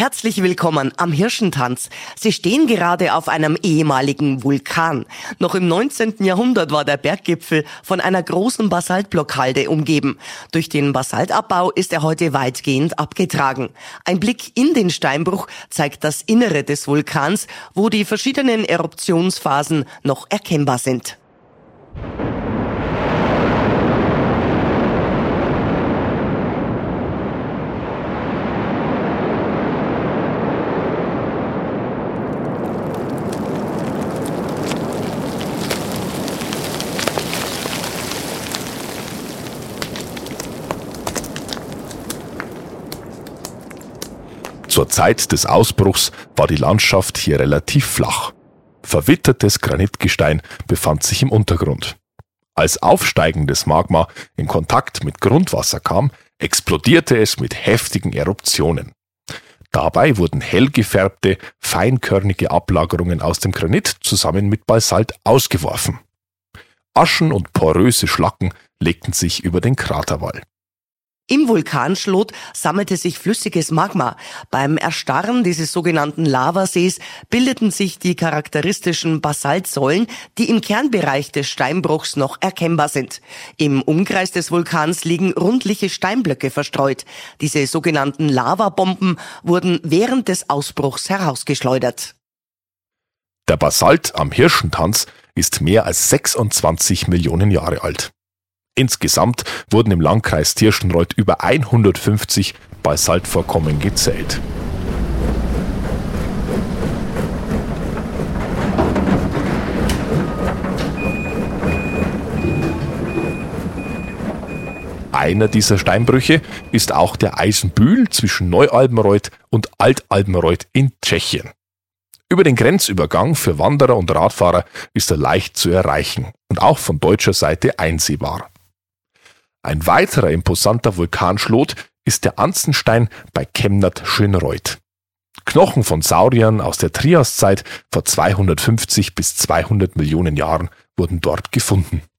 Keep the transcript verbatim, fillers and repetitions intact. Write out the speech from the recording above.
Herzlich willkommen am Hirschentanz. Sie stehen gerade auf einem ehemaligen Vulkan. Noch im neunzehnten Jahrhundert war der Berggipfel von einer großen Basaltblockhalde umgeben. Durch den Basaltabbau ist er heute weitgehend abgetragen. Ein Blick in den Steinbruch zeigt das Innere des Vulkans, wo die verschiedenen Eruptionsphasen noch erkennbar sind. Zur Zeit des Ausbruchs war die Landschaft hier relativ flach. Verwittertes Granitgestein befand sich im Untergrund. Als aufsteigendes Magma in Kontakt mit Grundwasser kam, explodierte es mit heftigen Eruptionen. Dabei wurden hell gefärbte, feinkörnige Ablagerungen aus dem Granit zusammen mit Basalt ausgeworfen. Aschen und poröse Schlacken legten sich über den Kraterwall. Im Vulkanschlot sammelte sich flüssiges Magma. Beim Erstarren dieses sogenannten Lavasees bildeten sich die charakteristischen Basaltsäulen, die im Kernbereich des Steinbruchs noch erkennbar sind. Im Umkreis des Vulkans liegen rundliche Steinblöcke verstreut. Diese sogenannten Lavabomben wurden während des Ausbruchs herausgeschleudert. Der Basalt am Hirschentanz ist mehr als sechsundzwanzig Millionen Jahre alt. Insgesamt wurden im Landkreis Tirschenreuth über hundertfünfzig Basaltvorkommen gezählt. Einer dieser Steinbrüche ist auch der Eisenbühl zwischen Neualbenreuth und Altalbenreuth in Tschechien. Über den Grenzübergang für Wanderer und Radfahrer ist er leicht zu erreichen und auch von deutscher Seite einsehbar. Ein weiterer imposanter Vulkanschlot ist der Anzenstein bei Kemnath-Schönreuth. Knochen von Sauriern aus der Triaszeit vor zweihundertfünfzig bis zweihundert Millionen Jahren wurden dort gefunden.